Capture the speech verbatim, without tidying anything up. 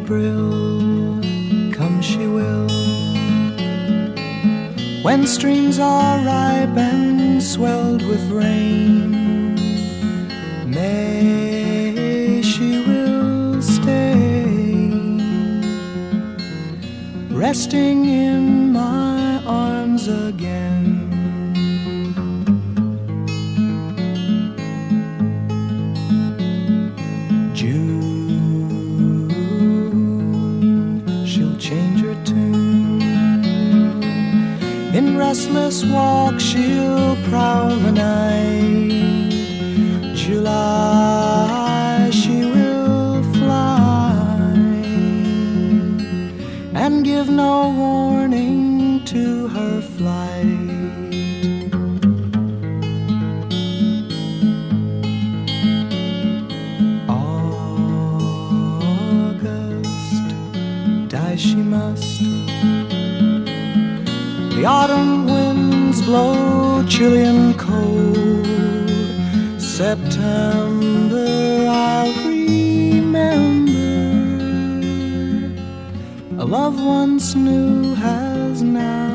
April, come she will, when streams are ripe and swelled with rain. May she will stay, resting in my arms again. In restless walk she'll prowl the night. July she will fly and give no warning to her flight. August, die she must. The autumn winds blow chilly and cold. September I'll remember. A love once new has now